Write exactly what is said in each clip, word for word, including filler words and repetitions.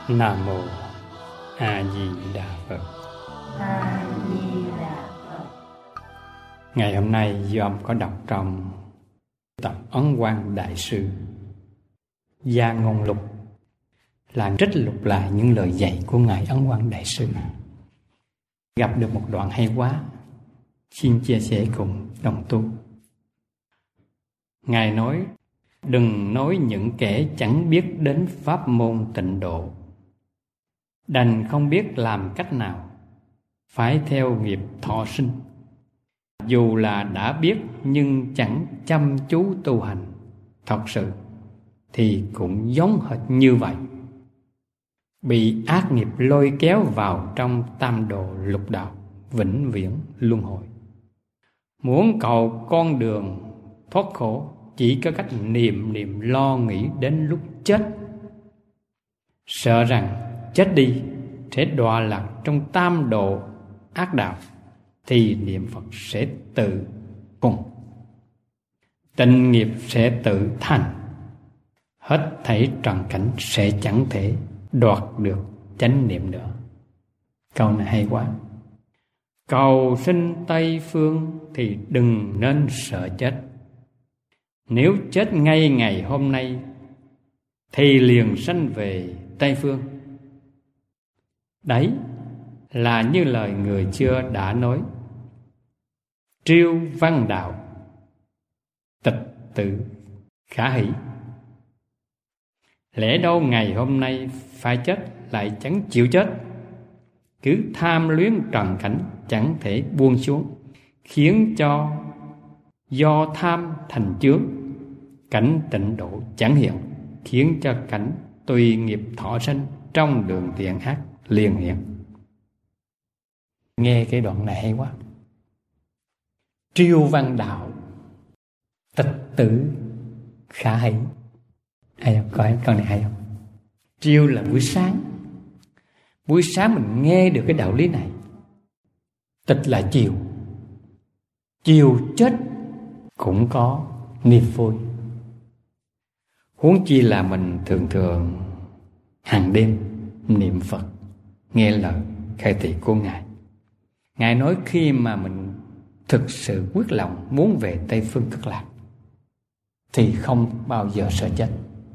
Nam mô A Di Đà Phật. A Di Đà Phật. Ngày hôm nay do ông có đọc trong tập Ấn Quang Đại Sư Gia Ngôn Lục, là trích lục lại những lời dạy của Ngài Ấn Quang Đại Sư. Gặp được một đoạn hay quá, xin chia sẻ cùng đồng tu. Ngài nói: đừng nói những kẻ chẳng biết đến pháp môn tịnh độ, đành không biết làm cách nào, phải theo nghiệp thọ sinh. Dù là đã biết nhưng chẳng chăm chú tu hành thật sự, thì cũng giống hệt như vậy, bị ác nghiệp lôi kéo vào trong tam độ lục đạo vĩnh viễn luân hồi. Muốn cầu con đường thoát khổ, chỉ có cách niệm niệm lo nghĩ đến lúc chết. Sợ rằng chết đi sẽ đọa lạc trong tam độ ác đạo, thì niệm Phật sẽ tự cùng, tịnh nghiệp sẽ tự thành, hết thảy trần cảnh sẽ chẳng thể đoạt được chánh niệm nữa. Câu này hay quá. Cầu sinh Tây Phương thì đừng nên sợ chết. Nếu chết ngay ngày hôm nay thì liền sanh về Tây Phương. Đấy là như lời người xưa đã nói: triêu văn đạo, tịch tự khả hỷ. Lẽ đâu ngày hôm nay phải chết lại chẳng chịu chết, cứ tham luyến trần cảnh chẳng thể buông xuống, khiến cho do tham thành chướng, cảnh tịnh độ chẳng hiện, khiến cho cảnh tùy nghiệp thọ sinh trong đường thiện ác liền hiện. Nghe cái đoạn này hay quá. Triêu văn đạo, tịch tử khả hỷ. Hay không? Coi câu này hay không? Triêu là buổi sáng. Buổi sáng mình nghe được cái đạo lý này. Tịch là chiều. Chiều chết cũng có niềm vui. Huống chi là mình thường thường hàng đêm niệm Phật, nghe lời khai thị của Ngài. Ngài nói khi mà mình thực sự quyết lòng muốn về Tây Phương Cực Lạc thì không bao giờ sợ chết.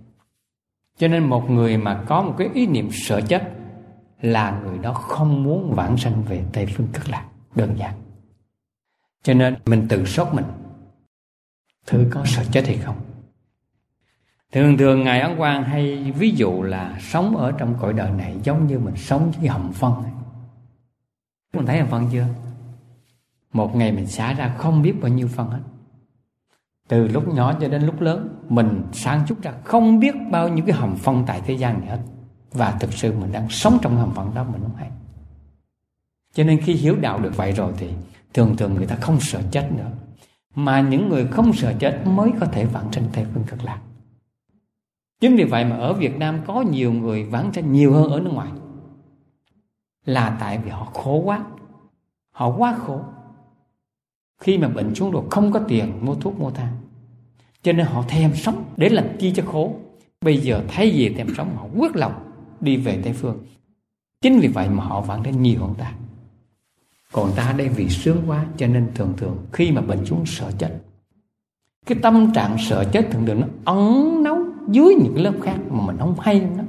Cho nên một người mà có một cái ý niệm sợ chết là người đó không muốn vãng sanh về Tây Phương Cực Lạc, đơn giản. Cho nên mình tự sốt mình, thử có sợ chết hay không. Thường thường Ngài Ấn Quang hay ví dụ là sống ở trong cõi đời này giống như mình sống với cái hầm phân ấy. Mình thấy hầm phân chưa? Một ngày mình xả ra không biết bao nhiêu phân hết. Từ lúc nhỏ cho đến lúc lớn, mình sáng chút ra không biết bao nhiêu cái hầm phân tại thế gian này hết. Và thực sự mình đang sống trong hầm phân đó mình không hay. Cho nên khi hiểu đạo được vậy rồi thì thường thường người ta không sợ chết nữa. Mà những người không sợ chết mới có thể vãng sanh Tây Phương Cực Lạc. Chính vì vậy mà ở Việt Nam có nhiều người vãng sanh nhiều hơn ở nước ngoài, là tại vì họ khổ quá. Họ quá khổ. Khi mà bệnh xuống rồi không có tiền mua thuốc mua thang, cho nên họ thèm sống để làm chi cho khổ. Bây giờ thấy gì thèm sống, họ quyết lòng đi về Tây Phương. Chính vì vậy mà họ vãng sanh nhiều hơn ta. Còn ta đây vì sướng quá, cho nên thường thường khi mà bệnh xuống sợ chết. Cái tâm trạng sợ chết thường thường nó ẩn náu dưới những cái lớp khác mà mình không hay nó.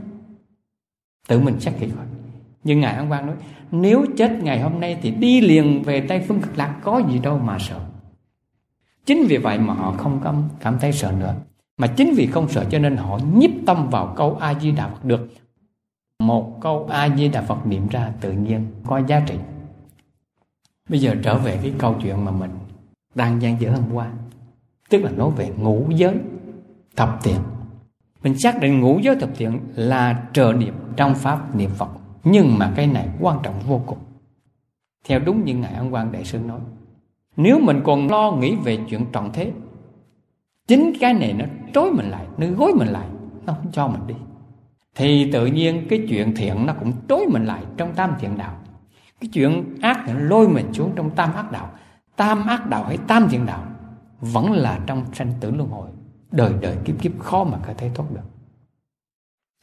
Tự mình xét kỹ coi. Nhưng Ngài Ấn Quang nói, nếu chết ngày hôm nay thì đi liền về Tây Phương Cực Lạc, có gì đâu mà sợ. Chính vì vậy mà họ không cảm, cảm thấy sợ nữa. Mà chính vì không sợ cho nên họ nhiếp tâm vào câu A Di Đà Phật được. Một câu A Di Đà Phật niệm ra tự nhiên có giá trị. Bây giờ trở về cái câu chuyện mà mình đang gian dở hôm qua, tức là nói về ngũ giới thập thiện. Mình xác định ngũ giới thập thiện là trợ niệm trong pháp niệm Phật. Nhưng mà cái này quan trọng vô cùng. Theo đúng như Ngài Ấn Quang Đại Sư nói, nếu mình còn lo nghĩ về chuyện trần thế, chính cái này nó trói mình lại, nó gối mình lại, nó không cho mình đi, thì tự nhiên cái chuyện thiện nó cũng trói mình lại trong tam thiện đạo. Cái chuyện ác nó lôi mình xuống trong tam ác đạo. Tam ác đạo hay tam thiện đạo vẫn là trong sanh tử luân hồi, đời đời kiếp kiếp khó mà có thể thoát được.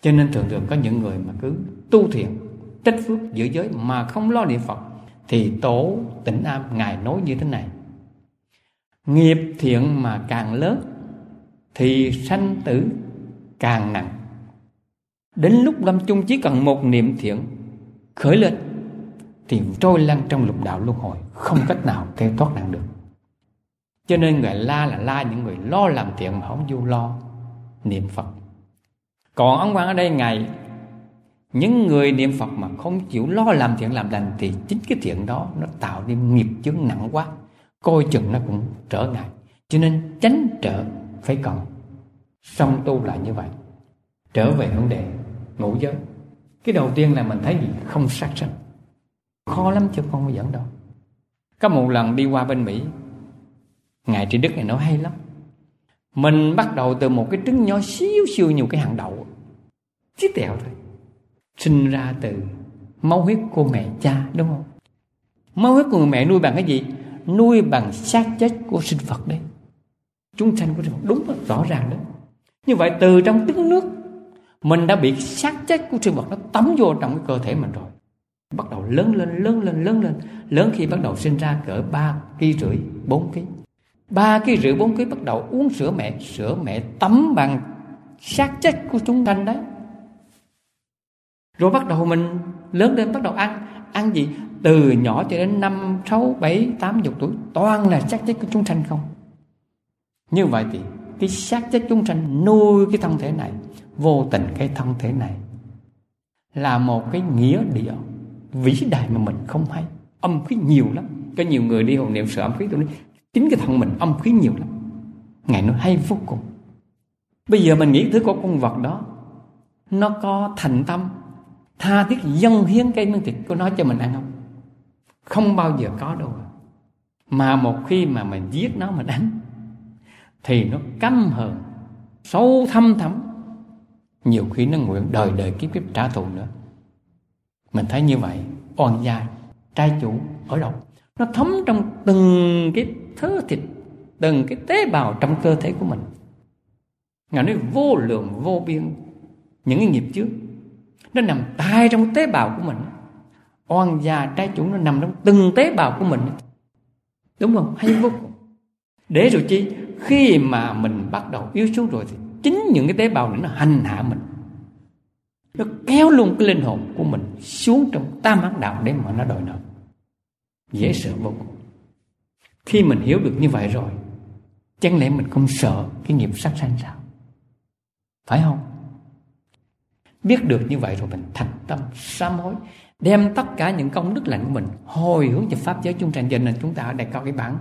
Cho nên thường thường có những người mà cứ tu thiện, tích phước giữ giới mà không lo niệm Phật, thì Tổ Tịnh Am Ngài nói như thế này: nghiệp thiện mà càng lớn thì sanh tử càng nặng. Đến lúc lâm chung chỉ cần một niệm thiện khởi lên thì trôi lăn trong lục đạo luân hồi, không cách nào kêu thoát nạn được. Cho nên người la là la những người lo làm thiện mà không vô lo niệm Phật. Còn ông Quang ở đây Ngài, những người niệm Phật mà không chịu lo làm thiện làm lành thì chính cái thiện đó nó tạo nên nghiệp chướng nặng quá, coi chừng nó cũng trở ngại. Cho nên tránh trở phải cần, song tu lại như vậy. Trở về vấn đề ngũ giới, cái đầu tiên là mình thấy gì? Không sát sanh. Khó lắm chứ không có dẫn đâu. Có một lần đi qua bên Mỹ, Ngài Trí Đức này nói hay lắm. Mình bắt đầu từ một cái trứng nhỏ xíu xíu như cái hạt đậu, chí tẹo thôi, sinh ra từ máu huyết của mẹ cha, đúng không? Máu huyết của người mẹ nuôi bằng cái gì? Nuôi bằng xác chết của sinh vật đấy, chúng sanh của sinh vật, đúng đó, rõ ràng đó. Như vậy từ trong trứng nước mình đã bị xác chết của sinh vật nó tắm vô trong cái cơ thể mình rồi. Bắt đầu lớn lên, lớn lên, lớn lên. Lớn khi bắt đầu sinh ra cỡ ba ki rưỡi, bốn ki. ba ki rưỡi, bốn ki bắt đầu uống sữa mẹ. Sữa mẹ tắm bằng xác chết của chúng sanh đấy. Rồi bắt đầu mình lớn lên, bắt đầu ăn. Ăn gì? Từ nhỏ cho đến năm, sáu, bảy, tám mươi tuổi toàn là xác chết của chúng sanh không. Như vậy thì cái xác chết chúng sanh nuôi cái thân thể này, vô tình cái thân thể này là một cái nghĩa địa vĩ đại mà mình không hay. Âm khí nhiều lắm. Có nhiều người đi hộ niệm sợ âm khí, tôi nói chính cái thân mình âm khí nhiều lắm. Ngài nói hay vô cùng. Bây giờ mình nghĩ thứ có con vật đó, nó có thành tâm tha thiết dâng hiến cái miếng thịt của nó cho mình ăn không? Không bao giờ có đâu. Mà một khi mà mình giết nó, mình đánh, thì nó căm hờn sâu thâm thẳm, nhiều khi nó nguyện đời đời kiếp kiếp trả thù nữa. Mình thấy như vậy, oan gia trai chủ ở đâu? Nó thấm trong từng cái thớ thịt, từng cái tế bào trong cơ thể của mình. Ngài nói vô lượng vô biên những cái nghiệp trước nó nằm tai trong tế bào của mình. Oan gia trai chủ nó nằm trong từng tế bào của mình, đúng không? Hay vô cùng. Để rồi chi? Khi mà mình bắt đầu yếu xuống rồi thì chính những cái tế bào này nó hành hạ mình, nó kéo luôn cái linh hồn của mình xuống trong tam ác đạo để mà nó đòi nợ. Dễ sợ vô cùng. Khi mình hiểu được như vậy rồi, chẳng lẽ mình không sợ cái nghiệp sát sanh sao? Phải không? Biết được như vậy rồi mình thành tâm sám hối, đem tất cả những công đức lành của mình hồi hướng cho pháp giới chúng sanh. Cho nên chúng ta ở đây có cái bản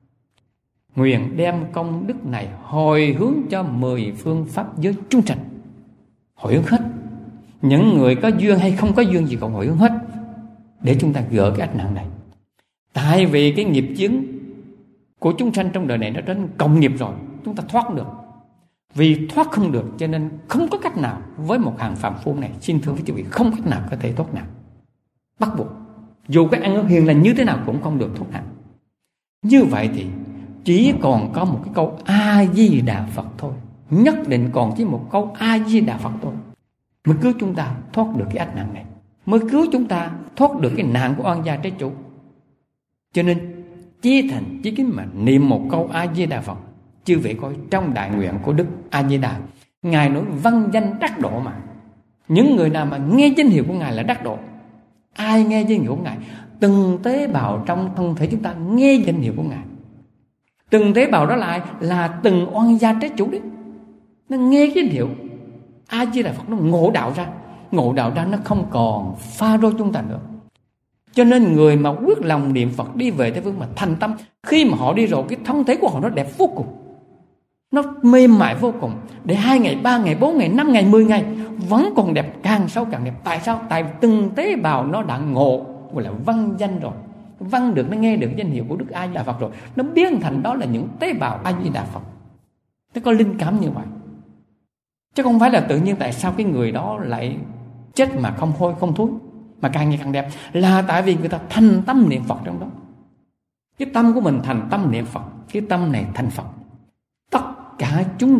nguyện đem công đức này hồi hướng cho mười phương pháp giới chúng sanh. Hồi hướng hết. Những người có duyên hay không có duyên gì còn hồi hướng hết, để chúng ta gỡ cái ách nạn này. Tại vì cái nghiệp chướng của chúng sanh trong đời này nó đến cộng nghiệp rồi, chúng ta thoát được. Vì thoát không được cho nên không có cách nào với một hàng phàm phu này, xin thưa với quý vị, không cách nào có thể thoát nạn. Bắt buộc. Dù cái ăn ở hiền lành như thế nào cũng không được thoát nạn. Như vậy thì chỉ còn có một cái câu A-di-đà Phật thôi. Nhất định còn chỉ một câu A-di-đà Phật thôi mới cứu chúng ta thoát được cái ách nạn này, mới cứu chúng ta thoát được cái nạn của oan gia trái chủ. Cho nên chí thành chí kính mà niệm một câu A-di-đà Phật. Chư vị coi trong đại nguyện của Đức A-di-đà, Ngài nói văn danh đắc độ mà. Những người nào mà nghe danh hiệu của Ngài là đắc độ. Ai nghe danh hiệu của Ngài? Từng tế bào trong thân thể chúng ta nghe danh hiệu của Ngài. Từng tế bào đó lại là từng oan gia trái chủ đấy. Nó nghe cái danh hiệu A-di-đà Phật, nó ngộ đạo ra. Ngộ đạo ra nó không còn pha rối chúng ta nữa. Cho nên người mà quyết lòng niệm Phật đi về Tây Phương mà thành tâm, khi mà họ đi rồi cái thân thể của họ nó đẹp vô cùng, nó mềm mại vô cùng. Để hai ngày, ba ngày, bốn ngày, năm ngày, mười ngày vẫn còn đẹp, càng sâu càng đẹp. Tại sao? Tại từng tế bào nó đã ngộ, gọi là văn danh rồi. Văn được, nó nghe được danh hiệu của Đức A-di-đà Phật rồi, nó biến thành đó là những tế bào A-di-đà Phật. Nó có linh cảm như vậy. Chứ không phải là tự nhiên tại sao cái người đó lại chết mà không hôi không thối, mà càng ngày càng đẹp. Là tại vì người ta thành tâm niệm Phật trong đó. Cái tâm của mình thành tâm niệm Phật, cái tâm này thành Phật. Tất cả chúng sanh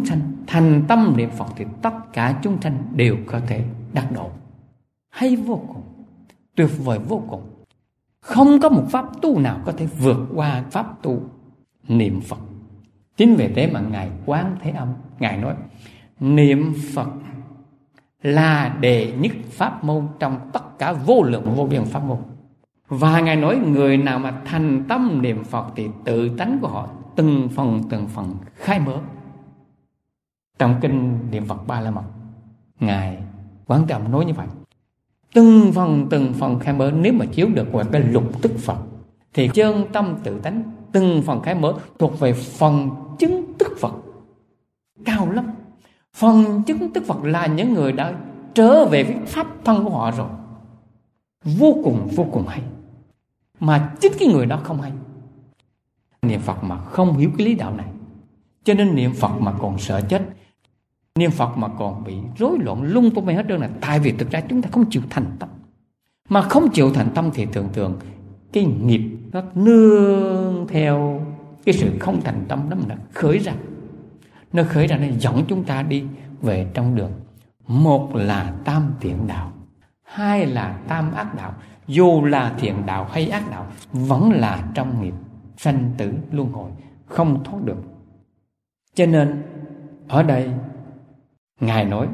thành tâm niệm Phật thì tất cả chúng sanh đều có thể đắc độ. Hay vô cùng, tuyệt vời vô cùng. Không có một pháp tu nào có thể vượt qua pháp tu niệm Phật. Chính vì thế mà Ngài Quán Thế Âm, Ngài nói niệm Phật là đệ nhất pháp môn trong tất cả vô lượng vô biên pháp môn. Và Ngài nói người nào mà thành tâm niệm Phật thì tự tánh của họ từng phần từng phần khai mở. Trong kinh niệm Phật Ba La Mật, Ngài Quán Thế Âm nói như vậy. Từng phần từng phần khai mở. Nếu mà chiếu được qua cái lục tức Phật thì chân tâm tự tánh từng phần khai mở thuộc về phần chứng tức Phật, cao lắm. Phần chứng tức Phật là những người đã trở về với pháp thân của họ rồi, vô cùng vô cùng hay. Mà chính cái người đó không hay. Niệm Phật mà không hiểu cái lý đạo này, cho nên niệm Phật mà còn sợ chết, niệm Phật mà còn bị rối loạn lung tung hết trơn, là tại vì thực ra chúng ta không chịu thành tâm. Mà không chịu thành tâm thì thường thường cái nghiệp nó nương theo cái sự không thành tâm đó mà nó khởi ra. Nó khởi ra nó dẫn chúng ta đi về trong đường. Một là tam thiện đạo, hai là tam ác đạo. Dù là thiện đạo hay ác đạo vẫn là trong nghiệp sanh tử luân hồi, không thoát được. Cho nên ở đây Ngài nói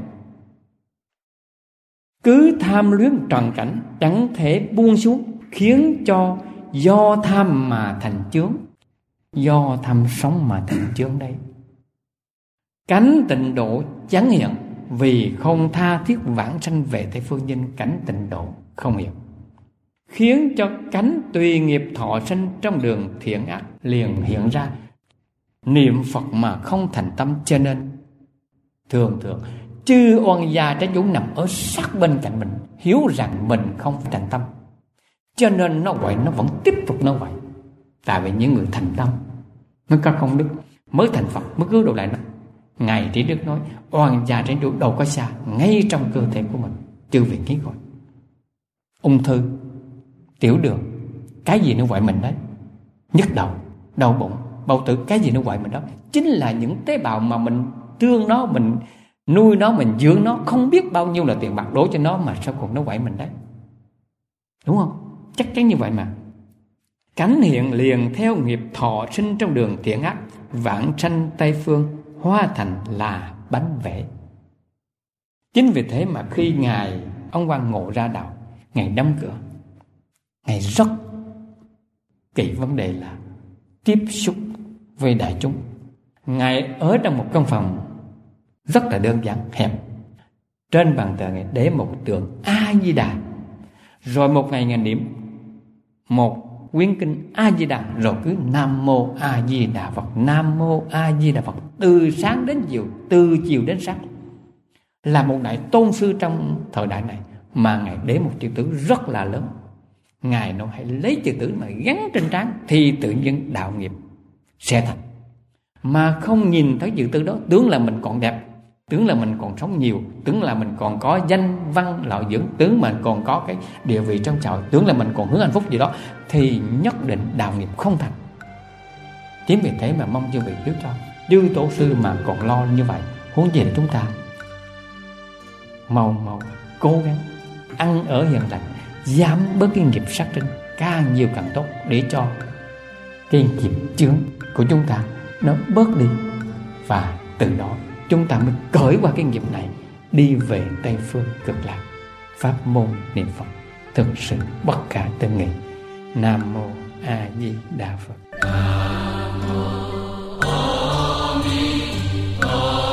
cứ tham luyến trần cảnh chẳng thể buông xuống, khiến cho do tham mà thành chướng. Do tham sống mà thành chướng đây. Cánh tịnh độ chẳng hiện, vì không tha thiết vãng sanh về Tây Phương nhân cảnh tịnh độ không hiện, khiến cho cánh tùy nghiệp thọ sanh trong đường thiện ác liền hiện ra. Niệm Phật mà không thành tâm, cho nên thường thường chư oan gia trái chủ nằm ở sát bên cạnh mình, hiểu rằng mình không thành tâm, cho nên nó vậy, nó vẫn tiếp tục nó vậy. Tại vì những người thành tâm mới có công đức, mới thành Phật, mới cứu độ lại nó. Ngài Trí Đức nói oan gia trái chủ đâu có xa, ngay trong cơ thể của mình. Chư vị nghĩ coi, ung thư, tiểu đường, cái gì nó gọi mình đấy, nhức đầu, đau bụng, bao tử, cái gì nó gọi mình đó. Chính là những tế bào mà mình thương nó, mình nuôi nó, mình dưỡng nó, không biết bao nhiêu là tiền bạc đổ cho nó, mà sao còn nó quậy mình đấy. Đúng không? Chắc chắn như vậy mà. Cánh hiện liền theo nghiệp thọ sinh trong đường thiện ác, vãng sanh Tây Phương, hóa thành là bánh vẽ. Chính vì thế mà khi Ngài ông Quan Ngộ ra đạo, Ngài đóng cửa, Ngài rất kỹ vấn đề là tiếp xúc với đại chúng. Ngài ở trong một căn phòng rất là đơn giản, hẹp. Trên bàn thờ Ngài để một tượng A-di-đà, rồi một ngày Ngài niệm một quyển kinh A-di-đà, rồi cứ Nam Mô A-di-đà Phật, Nam Mô A-di-đà Phật, từ sáng đến chiều, từ chiều đến sáng. Là một đại tôn sư trong thời đại này mà Ngài để một chữ tử rất là lớn. Ngài nói hãy lấy chữ tử mà gắn trên trán thì tự nhiên đạo nghiệp sẽ thành. Mà không nhìn thấy chữ tử đó, tưởng là mình còn đẹp, tưởng là mình còn sống nhiều, tưởng là mình còn có danh văn lợi dưỡng, tưởng mình còn có cái địa vị trong xã hội, tưởng là mình còn hướng hạnh phúc gì đó, thì nhất định đạo nghiệp không thành. Chính vì thế mà mong chư vị biết cho chư tổ sư mà còn lo như vậy, huống gì là chúng ta. Mau mau cố gắng ăn ở hiền lành, giảm bớt cái nghiệp sát sinh, càng nhiều càng tốt, để cho cái nghiệp chướng của chúng ta nó bớt đi, và từ đó chúng ta mới cởi qua cái nghiệp này, đi về Tây Phương Cực Lạc. Pháp môn niệm Phật thực sự bất khả tư nghị. Nam Mô A Di Đà Phật. Nam Mô A Di Đà Phật.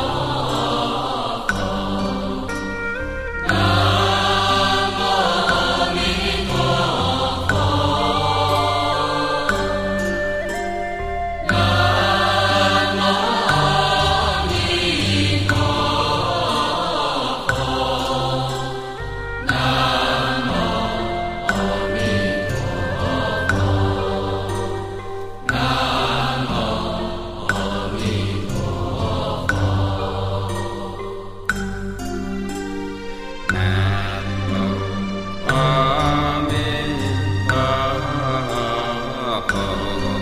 Oh